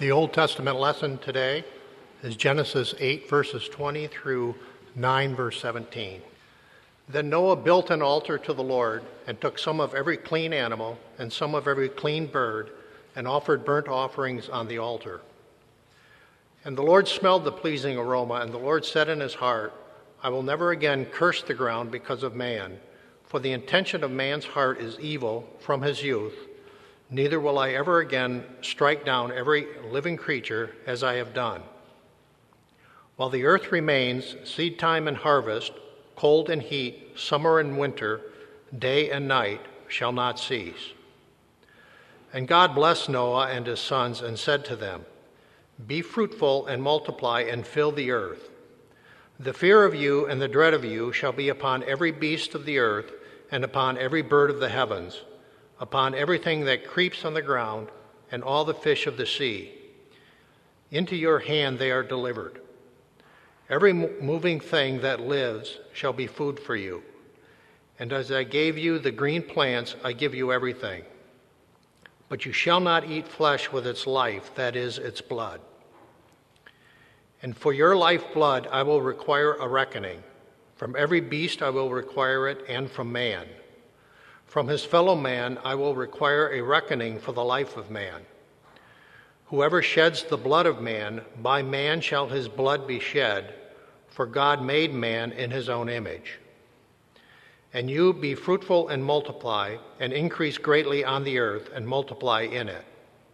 The Old Testament lesson today is Genesis 8, verses 20 through 9, verse 17. Then Noah built an altar to the Lord and took some of every clean animal and some of every clean bird and offered burnt offerings on the altar. And the Lord smelled the pleasing aroma, and the Lord said in his heart, I will never again curse the ground because of man, for the intention of man's heart is evil from his youth. Neither will I ever again strike down every living creature as I have done. While the earth remains, seed time and harvest, cold and heat, summer and winter, day and night shall not cease. And God blessed Noah and his sons and said to them, Be fruitful and multiply and fill the earth. The fear of you and the dread of you shall be upon every beast of the earth and upon every bird of the heavens, upon everything that creeps on the ground, and all the fish of the sea. Into your hand they are delivered. Every moving thing that lives shall be food for you. And as I gave you the green plants, I give you everything. But you shall not eat flesh with its life, that is, its blood. And for your lifeblood I will require a reckoning. From every beast I will require it, and from man. From his fellow man I will require a reckoning for the life of man. Whoever sheds the blood of man, by man shall his blood be shed, for God made man in his own image. And you be fruitful and multiply, and increase greatly on the earth, and multiply in it.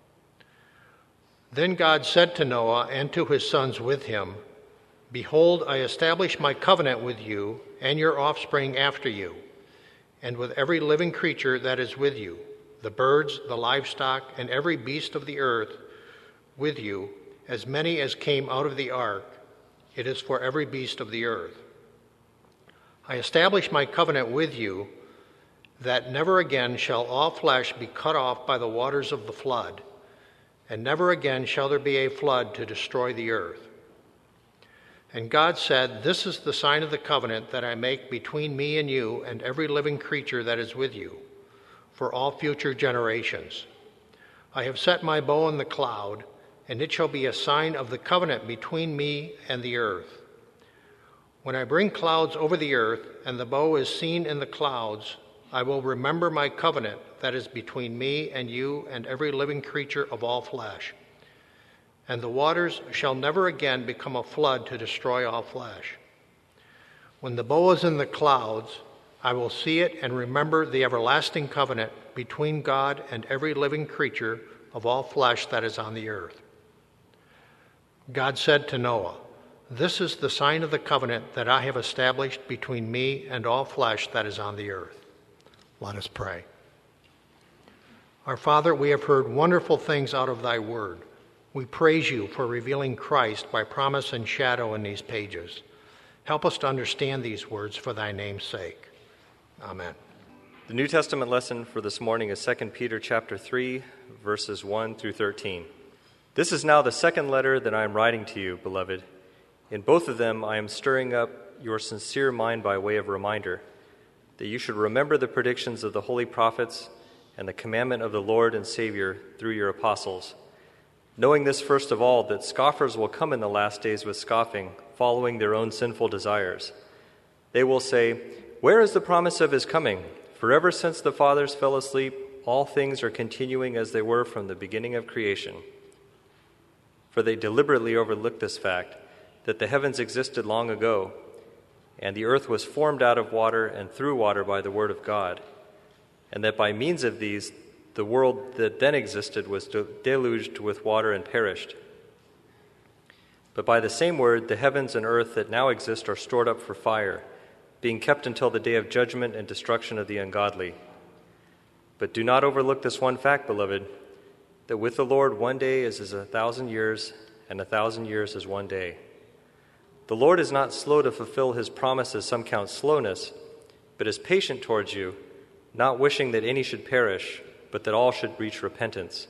Then God said to Noah and to his sons with him, Behold, I establish my covenant with you and your offspring after you, and with every living creature that is with you, the birds, the livestock, and every beast of the earth with you, as many as came out of the ark. It is for every beast of the earth. I establish my covenant with you, that never again shall all flesh be cut off by the waters of the flood, and never again shall there be a flood to destroy the earth. And God said, This is the sign of the covenant that I make between me and you and every living creature that is with you, for all future generations. I have set my bow in the cloud, and it shall be a sign of the covenant between me and the earth. When I bring clouds over the earth, and the bow is seen in the clouds, I will remember my covenant that is between me and you and every living creature of all flesh. And the waters shall never again become a flood to destroy all flesh. When the bow is in the clouds, I will see it and remember the everlasting covenant between God and every living creature of all flesh that is on the earth. God said to Noah, This is the sign of the covenant that I have established between me and all flesh that is on the earth. Let us pray. Our Father, we have heard wonderful things out of thy word. We praise you for revealing Christ by promise and shadow in these pages. Help us to understand these words for thy name's sake. Amen. The New Testament lesson for this morning is 2 Peter chapter 3, verses 1 through 13. This is now the second letter that I am writing to you, beloved. In both of them I am stirring up your sincere mind by way of reminder, that you should remember the predictions of the holy prophets and the commandment of the Lord and Savior through your apostles. Knowing this, first of all, that scoffers will come in the last days with scoffing, following their own sinful desires. They will say, Where is the promise of his coming? For ever since the fathers fell asleep, all things are continuing as they were from the beginning of creation. For they deliberately overlook this fact, that the heavens existed long ago, and the earth was formed out of water and through water by the word of God, and that by means of these the world that then existed was deluged with water and perished. But by the same word, the heavens and earth that now exist are stored up for fire, being kept until the day of judgment and destruction of the ungodly. But do not overlook this one fact, beloved, that with the Lord 1 day is as 1,000 years, and 1,000 years is 1 day. The Lord is not slow to fulfill his promise, as some count slowness, but is patient towards you, not wishing that any should perish, but that all should reach repentance.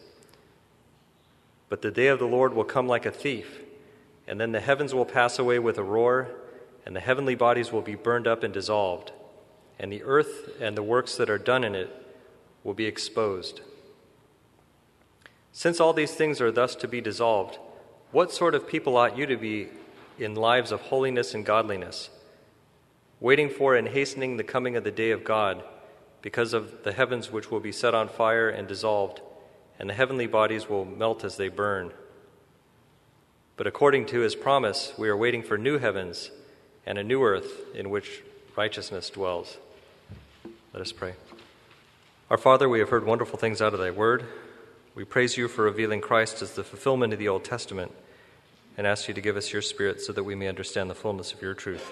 But the day of the Lord will come like a thief, and then the heavens will pass away with a roar, and the heavenly bodies will be burned up and dissolved, and the earth and the works that are done in it will be exposed. Since all these things are thus to be dissolved, what sort of people ought you to be in lives of holiness and godliness, waiting for and hastening the coming of the day of God, because of the heavens which will be set on fire and dissolved, and the heavenly bodies will melt as they burn. But according to his promise, we are waiting for new heavens and a new earth in which righteousness dwells. Let us pray. Our Father, we have heard wonderful things out of thy word. We praise you for revealing Christ as the fulfillment of the Old Testament, and ask you to give us your Spirit so that we may understand the fullness of your truth.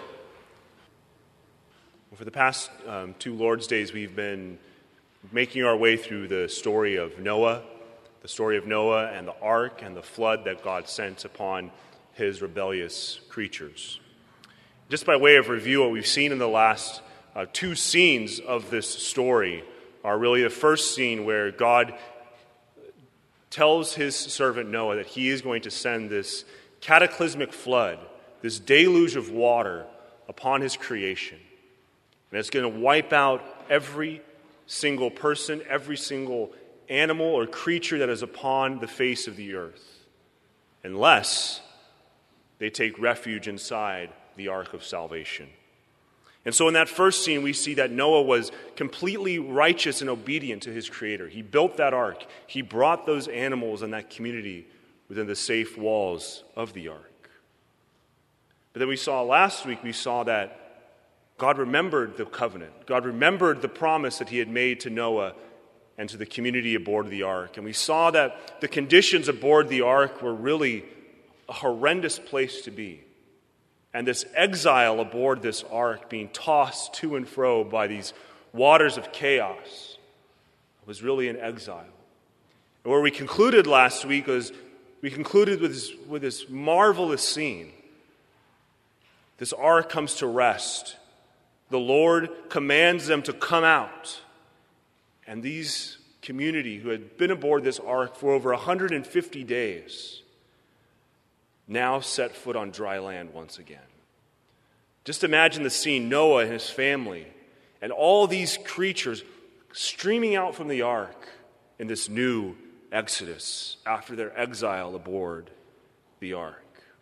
For the past 2 Lord's Days, we've been making our way through the story of Noah and the ark and the flood that God sent upon his rebellious creatures. Just by way of review, what we've seen in the last 2 scenes of this story are really the first scene where God tells his servant Noah that he is going to send this cataclysmic flood, this deluge of water upon his creation. And it's going to wipe out every single person, every single animal or creature that is upon the face of the earth, unless they take refuge inside the ark of salvation. And so in that first scene, we see that Noah was completely righteous and obedient to his Creator. He built that ark. He brought those animals and that community within the safe walls of the ark. But then last week, we saw that God remembered the covenant. God remembered the promise that he had made to Noah and to the community aboard the ark. And we saw that the conditions aboard the ark were really a horrendous place to be. And this exile aboard this ark, being tossed to and fro by these waters of chaos, was really an exile. And where we concluded last week was we concluded with this marvelous scene. This ark comes to rest. The Lord commands them to come out. And these community who had been aboard this ark for over 150 days now set foot on dry land once again. Just imagine the scene, Noah and his family and all these creatures streaming out from the ark in this new exodus after their exile aboard the ark.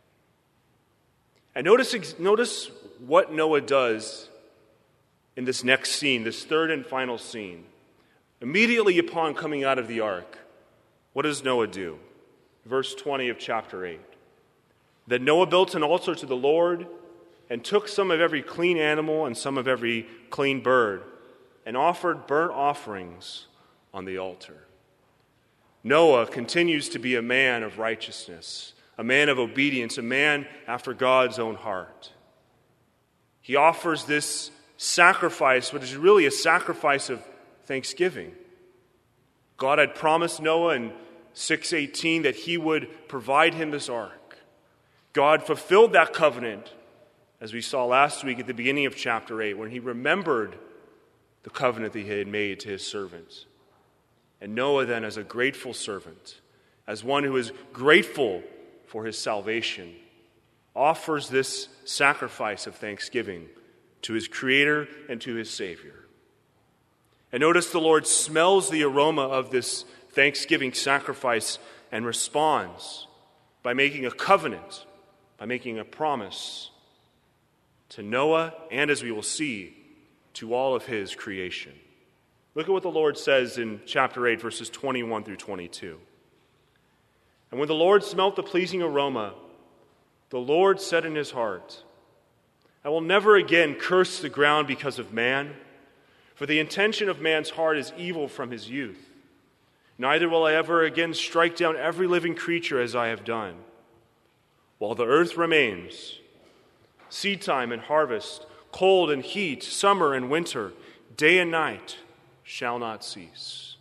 And notice what Noah does in this next scene, this third and final scene. Immediately upon coming out of the ark, what does Noah do? Verse 20 of chapter 8. Then Noah built an altar to the Lord and took some of every clean animal and some of every clean bird and offered burnt offerings on the altar. Noah continues to be a man of righteousness, a man of obedience, a man after God's own heart. He offers this sacrifice, which is really a sacrifice of thanksgiving. God had promised Noah in 6:18 that he would provide him this ark. God fulfilled that covenant, as we saw last week at the beginning of chapter 8, when he remembered the covenant that he had made to his servants. And Noah then, as a grateful servant, as one who is grateful for his salvation, offers this sacrifice of thanksgiving to his Creator and to his Savior. And notice the Lord smells the aroma of this thanksgiving sacrifice and responds by making a covenant, by making a promise to Noah and, as we will see, to all of his creation. Look at what the Lord says in chapter 8, verses 21 through 22. And when the Lord smelt the pleasing aroma, the Lord said in his heart, I will never again curse the ground because of man, for the intention of man's heart is evil from his youth. Neither will I ever again strike down every living creature as I have done. While the earth remains, seedtime and harvest, cold and heat, summer and winter, day and night shall not cease.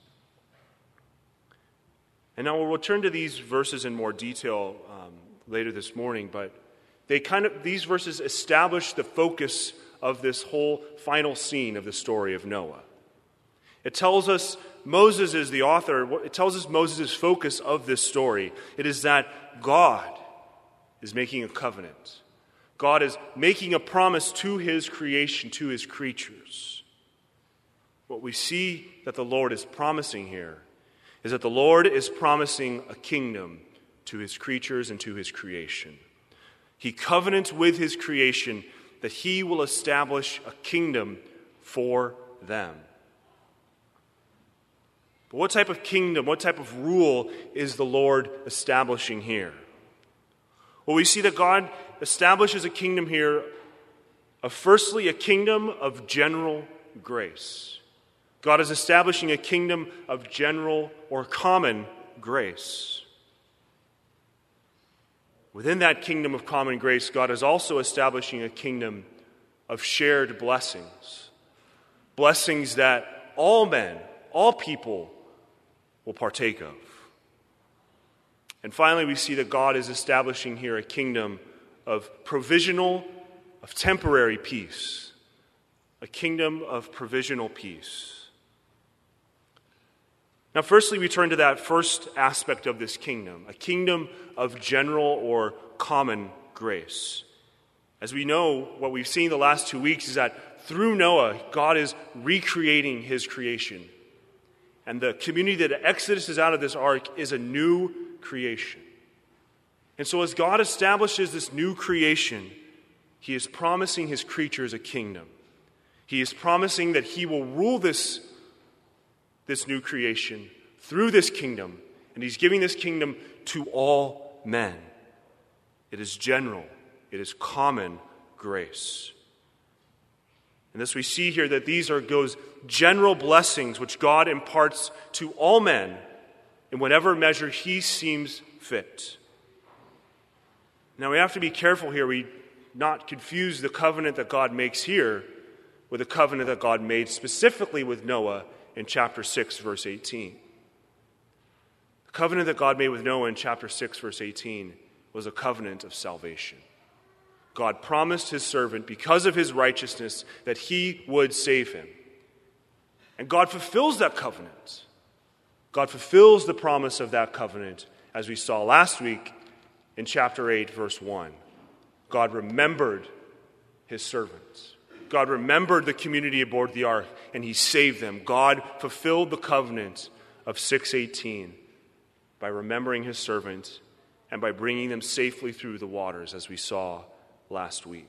And now we'll return to these verses in more detail later this morning, but these verses establish the focus of this whole final scene of the story of Noah. It tells us Moses is the author. It tells us Moses' focus of this story. It is that God is making a covenant. God is making a promise to his creation, to his creatures. What we see that the Lord is promising here is that the Lord is promising a kingdom to his creatures and to his creation. He covenants with his creation that he will establish a kingdom for them. But what type of kingdom, what type of rule is the Lord establishing here? Well, we see that God establishes a kingdom here of, firstly, a kingdom of general grace. God is establishing a kingdom of general or common grace. Within that kingdom of common grace, God is also establishing a kingdom of shared blessings. Blessings that all men, all people will partake of. And finally, we see that God is establishing here a kingdom of provisional, of temporary peace. A kingdom of provisional peace. Now, firstly, we turn to that first aspect of this kingdom, a kingdom of general or common grace. As we know, what we've seen the last 2 weeks is that through Noah, God is recreating his creation. And the community that exodus out of this ark is a new creation. And so as God establishes this new creation, he is promising his creatures a kingdom. He is promising that he will rule this new creation through this kingdom, and he's giving this kingdom to all men. It is general. It is common grace. And thus we see here that these are those general blessings which God imparts to all men in whatever measure he seems fit. Now we have to be careful here. We not confuse the covenant that God makes here with the covenant that God made specifically with Noah in chapter 6, verse 18. The covenant that God made with Noah in chapter 6, verse 18 was a covenant of salvation. God promised his servant, because of his righteousness, that he would save him. And God fulfills that covenant. God fulfills the promise of that covenant, as we saw last week in chapter 8, verse 1. God remembered his servants. God remembered the community aboard the ark, and he saved them. God fulfilled the covenant of 6:18 by remembering his servant and by bringing them safely through the waters, as we saw last week.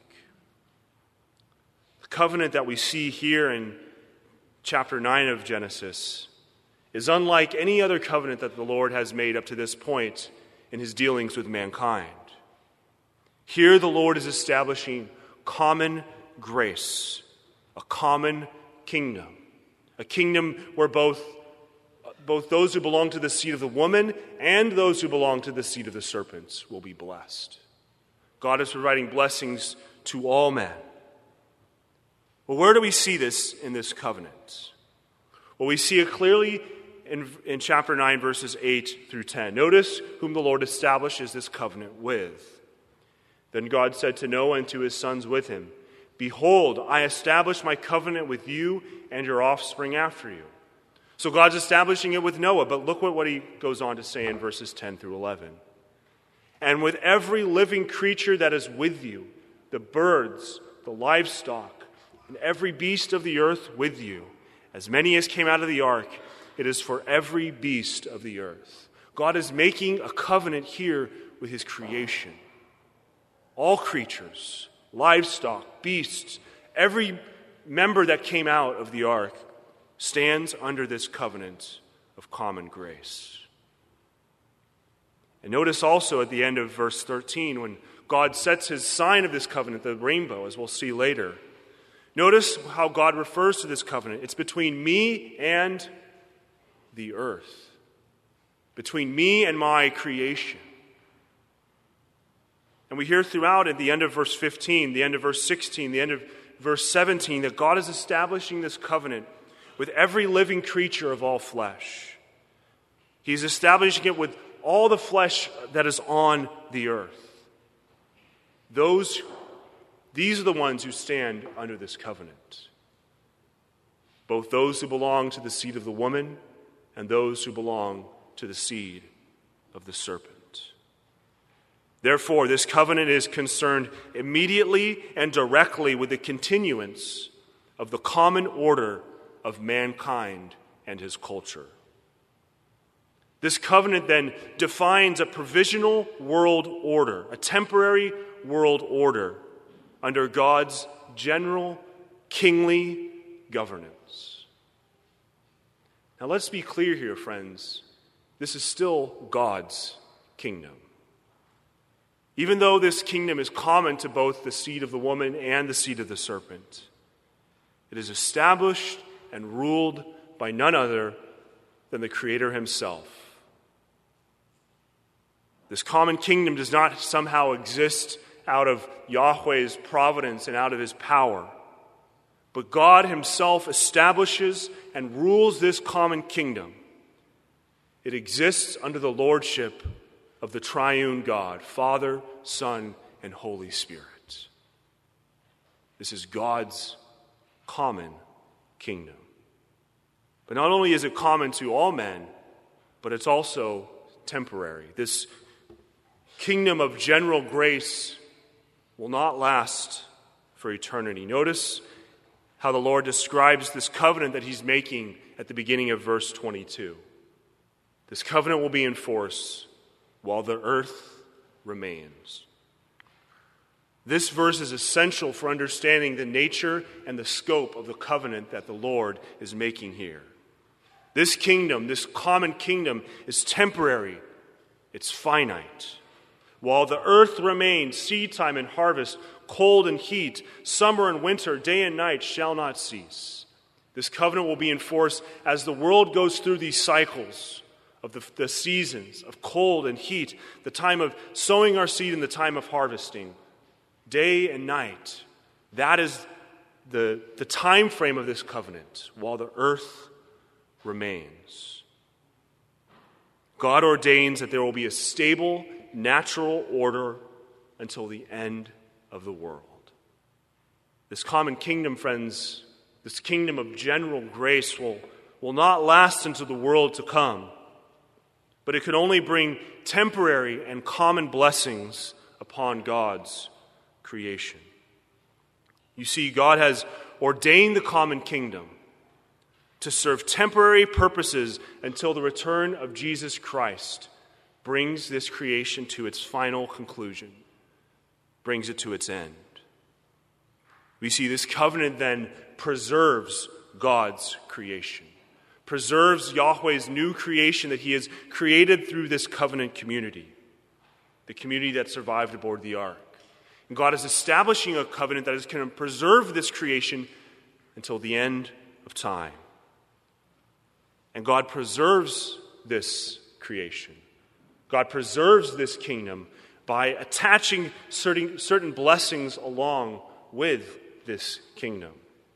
The covenant that we see here in chapter 9 of Genesis is unlike any other covenant that the Lord has made up to this point in his dealings with mankind. Here the Lord is establishing common grace, a common kingdom, a kingdom where both those who belong to the seed of the woman and those who belong to the seed of the serpents will be blessed. God is providing blessings to all men. Well, where do we see this in this covenant? Well, we see it clearly in chapter 9, verses 8 through 10. Notice whom the Lord establishes this covenant with. Then God said to Noah and to his sons with him, "Behold, I establish my covenant with you and your offspring after you." So God's establishing it with Noah, but look what he goes on to say in verses 10 through 11. "And with every living creature that is with you, the birds, the livestock, and every beast of the earth with you, as many as came out of the ark, it is for every beast of the earth." God is making a covenant here with his creation. All creatures, livestock, beasts, every member that came out of the ark stands under this covenant of common grace. And notice also at the end of verse 13, when God sets his sign of this covenant, the rainbow, as we'll see later. Notice how God refers to this covenant. It's between me and the earth, between me and my creation. And we hear throughout at the end of verse 15, the end of verse 16, the end of verse 17, that God is establishing this covenant with every living creature of all flesh. He's establishing it with all the flesh that is on the earth. These are the ones who stand under this covenant. Both those who belong to the seed of the woman and those who belong to the seed of the serpent. Therefore, this covenant is concerned immediately and directly with the continuance of the common order of mankind and his culture. This covenant then defines a provisional world order, a temporary world order under God's general kingly governance. Now let's be clear here, friends. This is still God's kingdom. Even though this kingdom is common to both the seed of the woman and the seed of the serpent, it is established and ruled by none other than the Creator himself. This common kingdom does not somehow exist out of Yahweh's providence and out of his power, but God himself establishes and rules this common kingdom. It exists under the lordship of the triune God, Father, Son, and Holy Spirit. This is God's common kingdom. But not only is it common to all men, but it's also temporary. This kingdom of general grace will not last for eternity. Notice how the Lord describes this covenant that he's making at the beginning of verse 22. This covenant will be in force while the earth remains. This verse is essential for understanding the nature and the scope of the covenant that the Lord is making here. This kingdom, this common kingdom, is temporary. It's finite. While the earth remains, seed time and harvest, cold and heat, summer and winter, day and night shall not cease. This covenant will be in force as the world goes through these cycles of the seasons of cold and heat, the time of sowing our seed and the time of harvesting, day and night. That is the time frame of this covenant while the earth remains. God ordains that there will be a stable, natural order until the end of the world. This common kingdom, friends, this kingdom of general grace will not last into the world to come, but it can only bring temporary and common blessings upon God's creation. You see, God has ordained the common kingdom to serve temporary purposes until the return of Jesus Christ brings this creation to its final conclusion, brings it to its end. We see this covenant then preserves God's creation, preserves Yahweh's new creation that he has created through this covenant community, the community that survived aboard the ark. And God is establishing a covenant that is going to preserve this creation until the end of time. And God preserves this creation. God preserves this kingdom by attaching certain blessings along with this kingdom.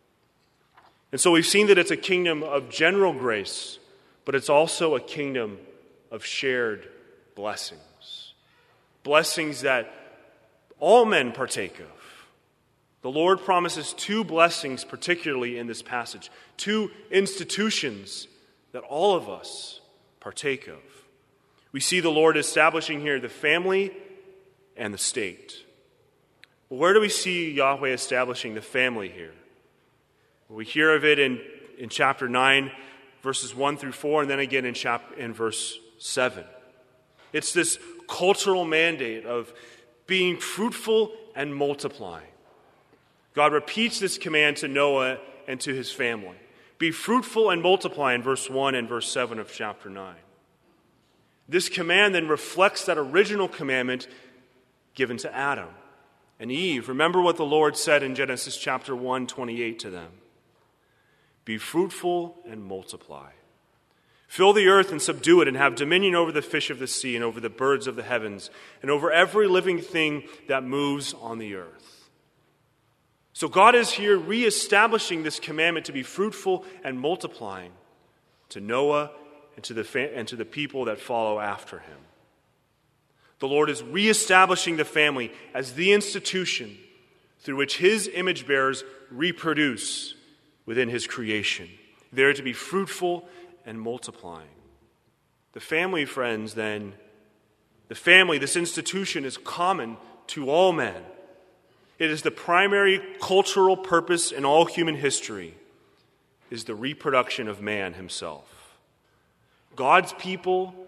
And so we've seen that it's a kingdom of general grace, but it's also a kingdom of shared blessings. Blessings that all men partake of. The Lord promises two blessings, particularly in this passage, two institutions that all of us partake of. We see the Lord establishing here the family and the state. Well, where do we see Yahweh establishing the family here? Well, we hear of it in chapter 9, verses 1 through 4, and then again in verse 7. It's this cultural mandate of being fruitful and multiplying. God repeats this command to Noah and to his family. Be fruitful and multiply in verse 1 and verse 7 of chapter 9. This command then reflects that original commandment given to Adam and Eve. Remember what the Lord said in Genesis chapter 1:28 to them. Be fruitful and multiply. Fill the earth and subdue it, and have dominion over the fish of the sea and over the birds of the heavens and over every living thing that moves on the earth. So God is here reestablishing this commandment to be fruitful and multiplying to Noah and to the people that follow after him. The Lord is reestablishing the family as the institution through which his image bearers reproduce within his creation. They are to be fruitful and multiplying. The family, friends, then, this institution is common to all men. It is the primary cultural purpose in all human history, is the reproduction of man himself. God's people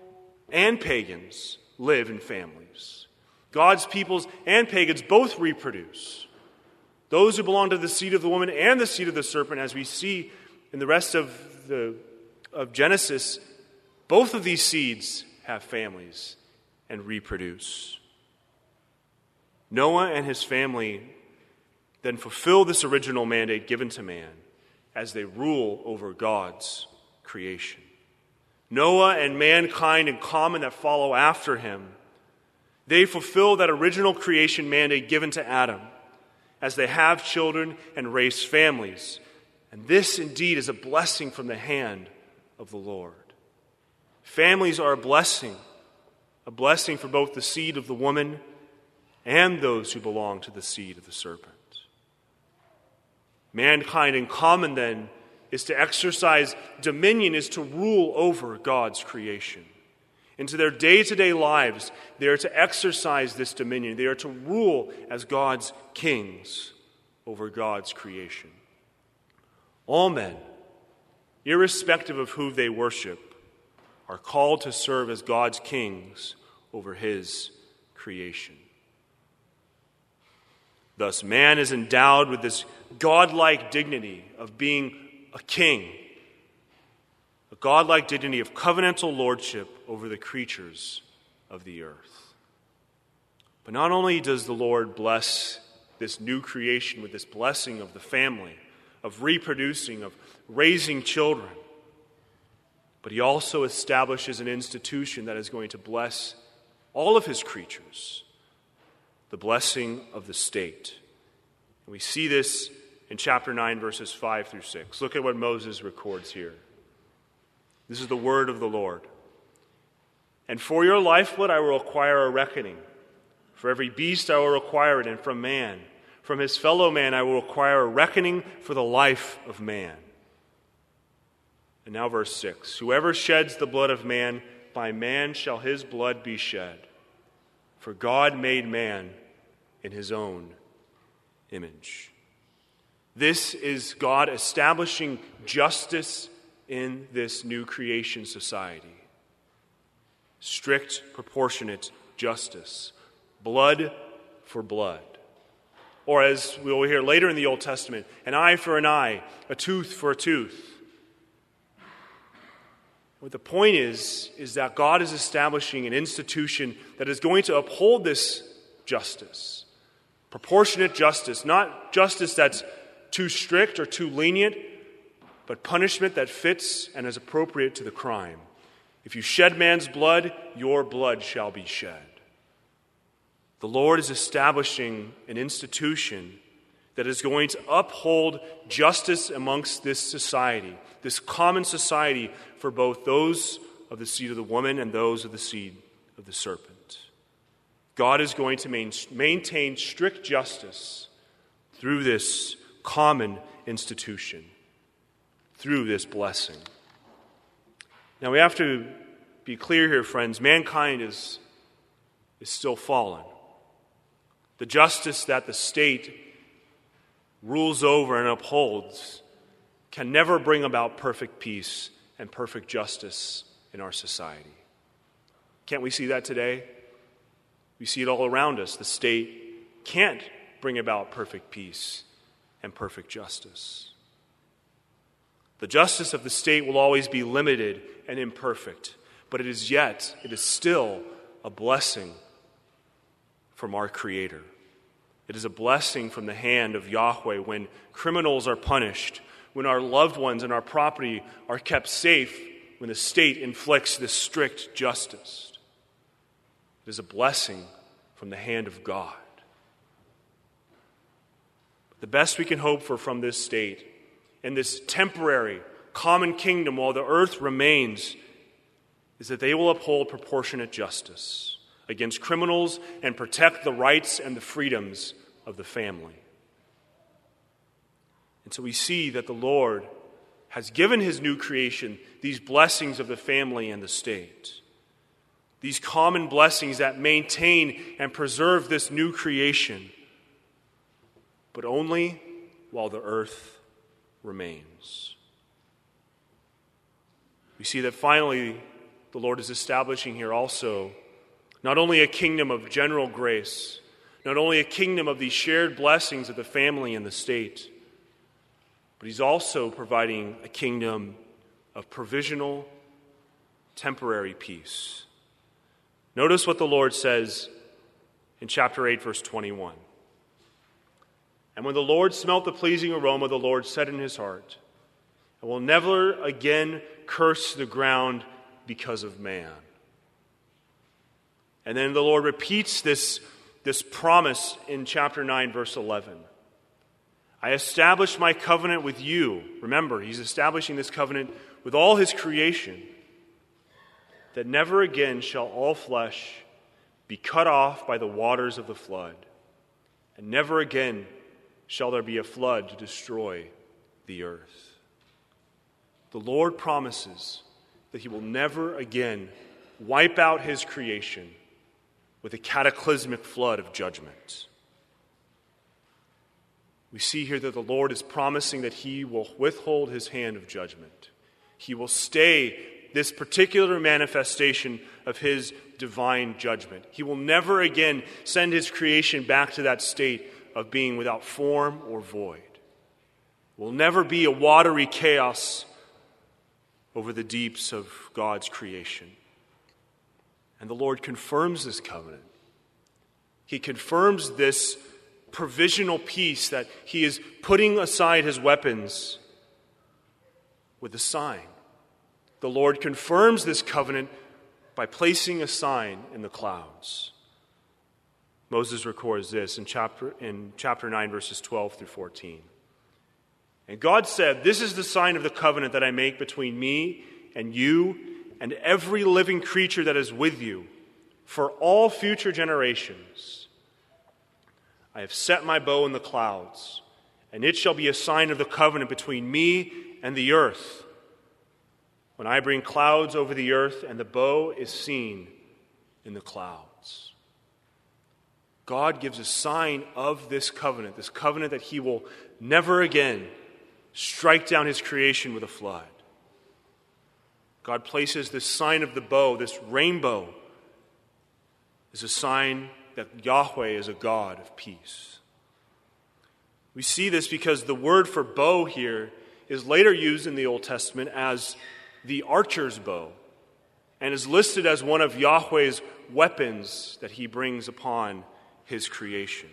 and pagans live in families. God's peoples and pagans both reproduce. Those who belong to the seed of the woman and the seed of the serpent, as we see in the rest of Genesis, both of these seeds have families and reproduce. Noah and his family then fulfill this original mandate given to man as they rule over God's creation. Noah and mankind in common that follow after him, they fulfill that original creation mandate given to Adam as they have children and raise families. And this indeed is a blessing from the hand of the Lord. Families are a blessing for both the seed of the woman and those who belong to the seed of the serpent. Mankind in common, then, is to exercise dominion, is to rule over God's creation. Into their day-to-day lives, they are to exercise this dominion. They are to rule as God's kings over God's creation. All men, irrespective of who they worship, are called to serve as God's kings over his creation. Thus, man is endowed with this godlike dignity of being a king, a godlike dignity of covenantal lordship over the creatures of the earth. But not only does the Lord bless this new creation with this blessing of the family, of reproducing, of raising children, but he also establishes an institution that is going to bless all of his creatures, the blessing of the state. And we see this in chapter 9, verses 5 through 6. Look at what Moses records here. This is the word of the Lord. And for your lifeblood I will require a reckoning. For every beast I will require it, and from man, from his fellow man I will require a reckoning for the life of man. And now verse 6. Whoever sheds the blood of man, by man shall his blood be shed. For God made man in his own image. This is God establishing justice in this new creation society. Strict, proportionate justice. Blood for blood. Or as we will hear later in the Old Testament, an eye for an eye, a tooth for a tooth. What the point is that God is establishing an institution that is going to uphold this justice. Proportionate justice, not justice that's too strict or too lenient, but punishment that fits and is appropriate to the crime. If you shed man's blood, your blood shall be shed. The Lord is establishing an institution that is going to uphold justice amongst this society, this common society for both those of the seed of the woman and those of the seed of the serpent. God is going to maintain strict justice through this common institution, through this blessing. Now we have to be clear here, friends. Mankind is still fallen. The justice that the state rules over and upholds can never bring about perfect peace and perfect justice in our society. Can't we see that today? We see it all around us. The state can't bring about perfect peace and perfect justice. The justice of the state will always be limited and imperfect, but it is still a blessing from our Creator. It is a blessing from the hand of Yahweh when criminals are punished, when our loved ones and our property are kept safe, when the state inflicts this strict justice. It is a blessing from the hand of God. The best we can hope for from this state, in this temporary common kingdom while the earth remains, is that they will uphold proportionate justice against criminals and protect the rights and the freedoms of the family. And so we see that the Lord has given his new creation these blessings of the family and the state. These common blessings that maintain and preserve this new creation, but only while the earth remains. We see that finally the Lord is establishing here also not only a kingdom of general grace, not only a kingdom of these shared blessings of the family and the state, but he's also providing a kingdom of provisional, temporary peace. Notice what the Lord says in chapter 8, verse 21. And when the Lord smelt the pleasing aroma, the Lord said in his heart, I will never again curse the ground because of man. And then the Lord repeats this promise in chapter 9, verse 11. I establish my covenant with you. Remember, he's establishing this covenant with all his creation, that never again shall all flesh be cut off by the waters of the flood, and never again shall there be a flood to destroy the earth. The Lord promises that he will never again wipe out his creation with a cataclysmic flood of judgment. We see here that the Lord is promising that he will withhold his hand of judgment. He will stay this particular manifestation of his divine judgment. He will never again send his creation back to that state of being without form or void. It will never be a watery chaos over the deeps of God's creation. And the Lord confirms this covenant. He confirms this provisional peace that he is putting aside his weapons with a sign. The Lord confirms this covenant by placing a sign in the clouds. Moses records this in chapter 9, verses 12 through 14. And God said, this is the sign of the covenant that I make between me and you and every living creature that is with you for all future generations. I have set my bow in the clouds, and it shall be a sign of the covenant between me and the earth. When I bring clouds over the earth, and the bow is seen in the clouds. God gives a sign of this covenant that he will never again strike down his creation with a flood. God places this sign of the bow, this rainbow, as a sign that Yahweh is a God of peace. We see this because the word for bow here is later used in the Old Testament as the archer's bow and is listed as one of Yahweh's weapons that he brings upon his creation.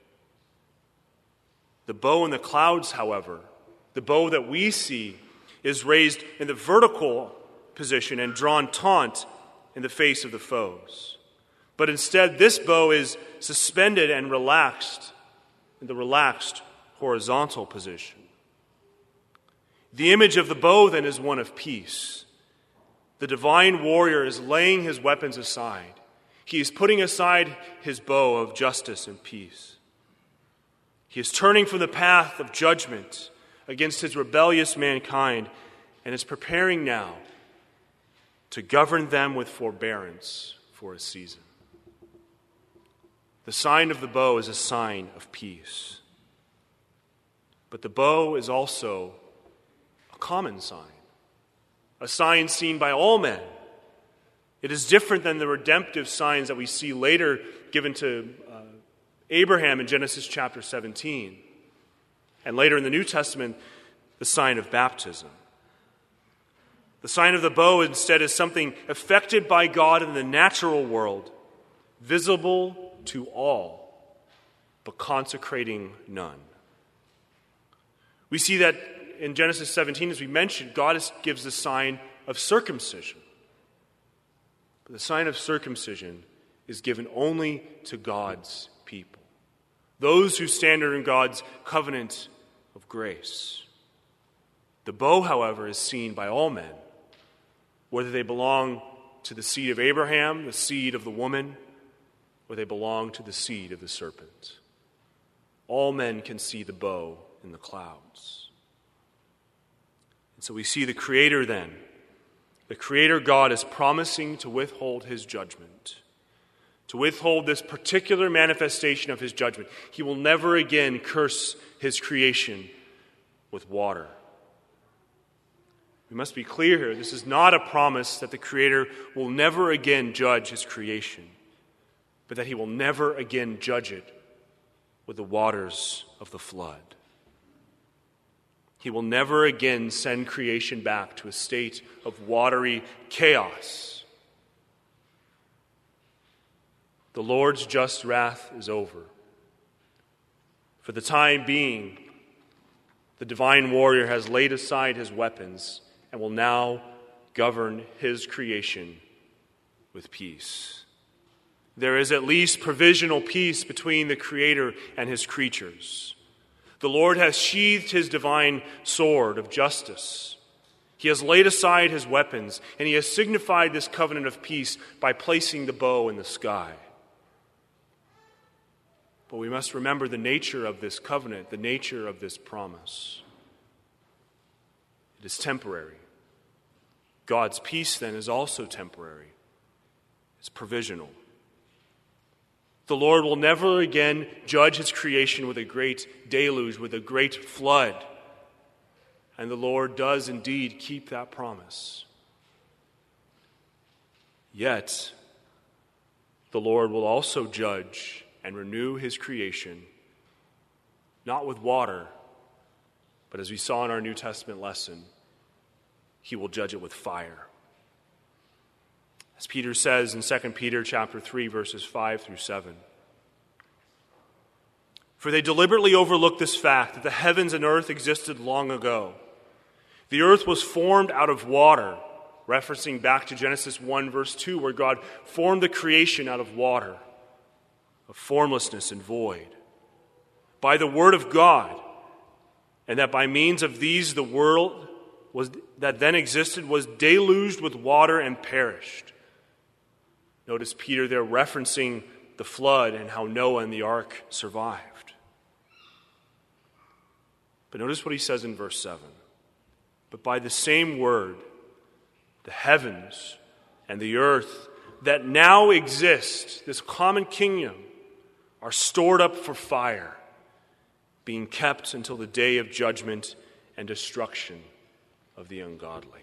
The bow in the clouds, however, the bow that we see, is raised in the vertical position and drawn taut in the face of the foes. But instead, this bow is suspended and relaxed in the relaxed horizontal position. The image of the bow, then, is one of peace. The divine warrior is laying his weapons aside. He is putting aside his bow of justice and peace. He is turning from the path of judgment against his rebellious mankind and is preparing now to govern them with forbearance for a season. The sign of the bow is a sign of peace. But the bow is also a common sign, a sign seen by all men. It is different than the redemptive signs that we see later given to Abraham in Genesis chapter 17, and later in the New Testament, the sign of baptism. The sign of the bow instead is something effected by God in the natural world, visible to all, but consecrating none. We see that in Genesis 17, as we mentioned, God gives the sign of circumcision. But the sign of circumcision is given only to God's people, those who stand in God's covenant of grace. The bow, however, is seen by all men, whether they belong to the seed of Abraham, the seed of the woman, or they belong to the seed of the serpent. All men can see the bow in the clouds. And so we see the Creator then. The Creator God is promising to withhold his judgment, to withhold this particular manifestation of his judgment. He will never again curse his creation with water. We must be clear here. This is not a promise that the Creator will never again judge his creation, but that he will never again judge it with the waters of the flood. He will never again send creation back to a state of watery chaos. The Lord's just wrath is over. For the time being, the divine warrior has laid aside his weapons and will now govern his creation with peace. There is at least provisional peace between the Creator and his creatures. The Lord has sheathed his divine sword of justice. He has laid aside his weapons, and he has signified this covenant of peace by placing the bow in the sky. But we must remember the nature of this covenant, the nature of this promise. It is temporary. God's peace, then, is also temporary. It's provisional. The Lord will never again judge his creation with a great deluge, with a great flood. And the Lord does indeed keep that promise. Yet, the Lord will also judge and renew his creation, not with water, but as we saw in our New Testament lesson, he will judge it with fire. As Peter says in 2 Peter chapter 3, verses 5 through 7. For they deliberately overlooked this fact that the heavens and earth existed long ago. The earth was formed out of water, referencing back to Genesis 1, verse 2, where God formed the creation out of water, of formlessness and void, by the word of God, and that by means of these the world that then existed was deluged with water and perished. Notice Peter there referencing the flood and how Noah and the ark survived. But notice what he says in verse 7. But by the same word, the heavens and the earth that now exist, this common kingdom, are stored up for fire, being kept until the day of judgment and destruction of the ungodly.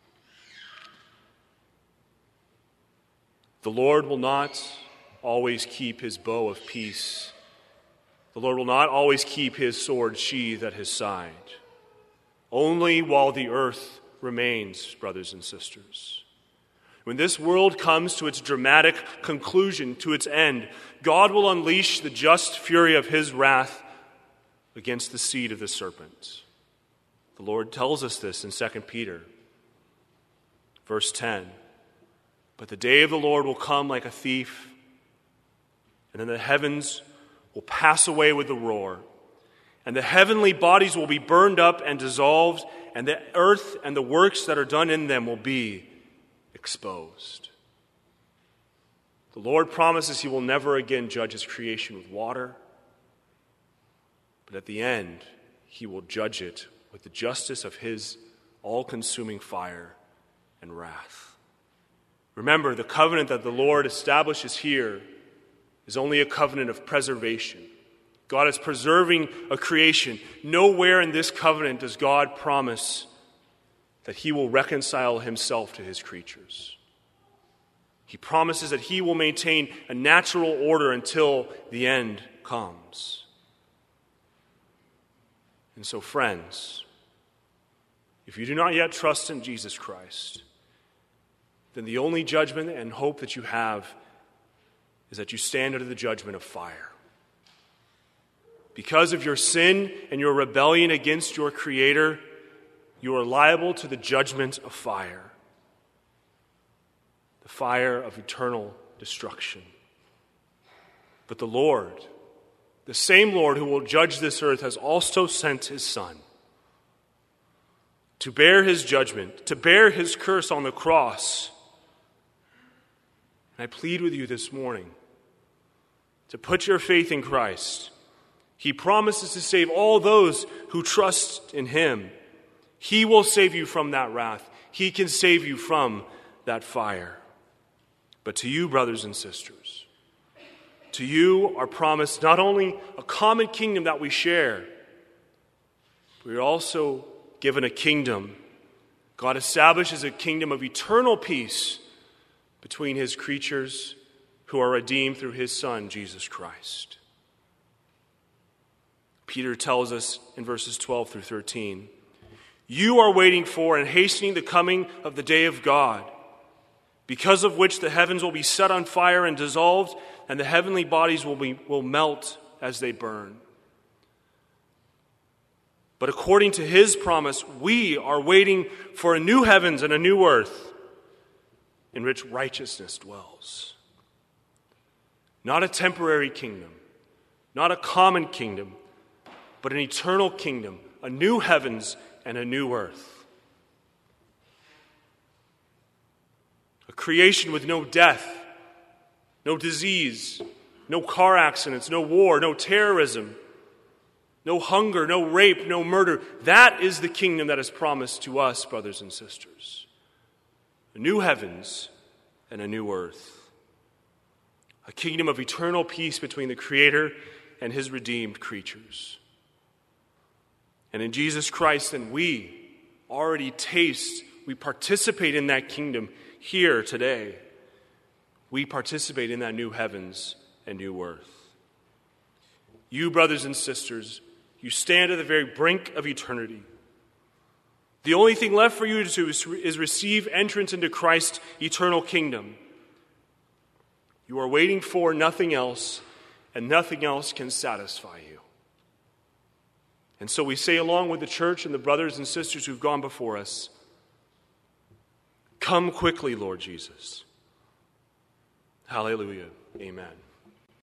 The Lord will not always keep his bow of peace. The Lord will not always keep his sword sheathed at his side. Only while the earth remains, brothers and sisters. When this world comes to its dramatic conclusion, to its end, God will unleash the just fury of his wrath against the seed of the serpent. The Lord tells us this in 2 Peter, verse 10. But the day of the Lord will come like a thief, and then the heavens will pass away with a roar, and the heavenly bodies will be burned up and dissolved, and the earth and the works that are done in them will be exposed. The Lord promises he will never again judge his creation with water, but at the end, he will judge it with the justice of his all-consuming fire and wrath. Remember, the covenant that the Lord establishes here is only a covenant of preservation. God is preserving a creation. Nowhere in this covenant does God promise that he will reconcile himself to his creatures. He promises that he will maintain a natural order until the end comes. And so, friends, if you do not yet trust in Jesus Christ, then the only judgment and hope that you have is that you stand under the judgment of fire. Because of your sin and your rebellion against your Creator, you are liable to the judgment of fire, the fire of eternal destruction. But the Lord, the same Lord who will judge this earth, has also sent his Son to bear his judgment, to bear his curse on the cross. And I plead with you this morning to put your faith in Christ. He promises to save all those who trust in him. He will save you from that wrath. He can save you from that fire. But to you, brothers and sisters, to you are promised not only a common kingdom that we share, but we are also given a kingdom God establishes a kingdom of eternal peace between his creatures who are redeemed through his Son, Jesus Christ. Peter tells us in verses 12 through 13, "You are waiting for and hastening the coming of the day of God, because of which the heavens will be set on fire and dissolved, and the heavenly bodies will melt as they burn. But according to his promise, we are waiting for a new heavens and a new earth in which righteousness dwells." Not a temporary kingdom, not a common kingdom, but an eternal kingdom, a new heavens and a new earth. A creation with no death, no disease, no car accidents, no war, no terrorism, no hunger, no rape, no murder. That is the kingdom that is promised to us, brothers and sisters. A new heavens and a new earth. A kingdom of eternal peace between the Creator and his redeemed creatures. And in Jesus Christ, then we already taste, we participate in that kingdom here today. We participate in that new heavens and new earth. You, brothers and sisters, you stand at the very brink of eternity. The only thing left for you to do is receive entrance into Christ's eternal kingdom. You are waiting for nothing else, and nothing else can satisfy you. And so we say, along with the church and the brothers and sisters who've gone before us, "Come quickly, Lord Jesus." Hallelujah. Amen.